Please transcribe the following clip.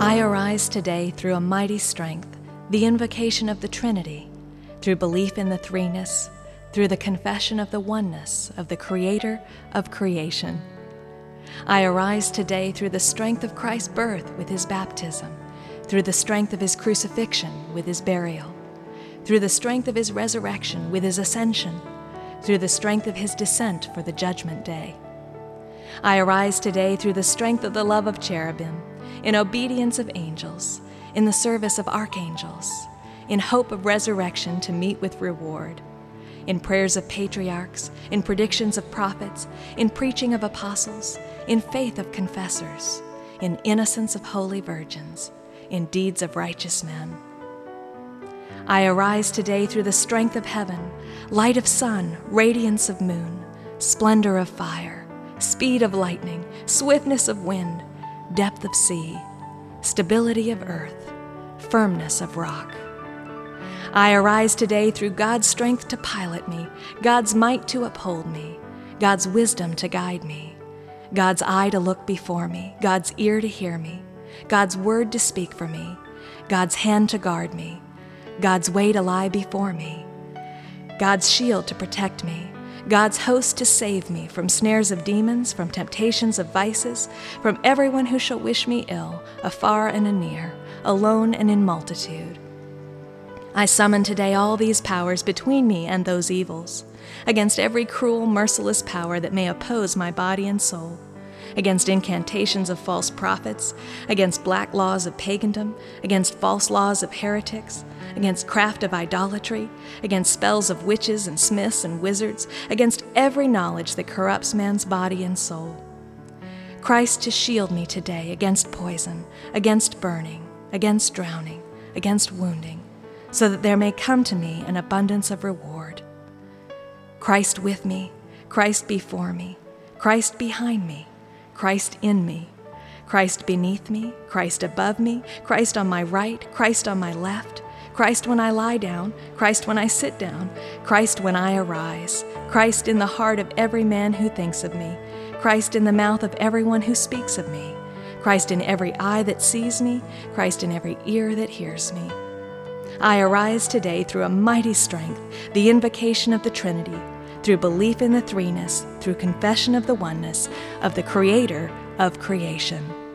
I arise today through a mighty strength, the invocation of the Trinity, through belief in the threeness, through the confession of the oneness of the Creator of creation. I arise today through the strength of Christ's birth with his baptism, through the strength of his crucifixion with his burial, through the strength of his resurrection with his ascension, through the strength of his descent for the judgment day. I arise today through the strength of the love of cherubim, in obedience of angels, in the service of archangels, in hope of resurrection to meet with reward, in prayers of patriarchs, in predictions of prophets, in preaching of apostles, in faith of confessors, in innocence of holy virgins, in deeds of righteous men. I arise today through the strength of heaven, light of sun, radiance of moon, splendor of fire, speed of lightning, swiftness of wind, depth of sea, stability of earth, firmness of rock. I arise today through God's strength to pilot me, God's might to uphold me, God's wisdom to guide me, God's eye to look before me, God's ear to hear me, God's word to speak for me, God's hand to guard me, God's way to lie before me, God's shield to protect me, God's host to save me from snares of demons, from temptations of vices, from everyone who shall wish me ill, afar and anear, alone and in multitude. I summon today all these powers between me and those evils, against every cruel, merciless power that may oppose my body and soul, against incantations of false prophets, against black laws of pagandom, against false laws of heretics, against craft of idolatry, against spells of witches and smiths and wizards, against every knowledge that corrupts man's body and soul. Christ to shield me today against poison, against burning, against drowning, against wounding, so that there may come to me an abundance of reward. Christ with me, Christ before me, Christ behind me, Christ in me, Christ beneath me, Christ above me, Christ on my right, Christ on my left, Christ when I lie down, Christ when I sit down, Christ when I arise, Christ in the heart of every man who thinks of me, Christ in the mouth of everyone who speaks of me, Christ in every eye that sees me, Christ in every ear that hears me. I arise today through a mighty strength, the invocation of the Trinity, through belief in the threeness, through confession of the oneness of the Creator of creation.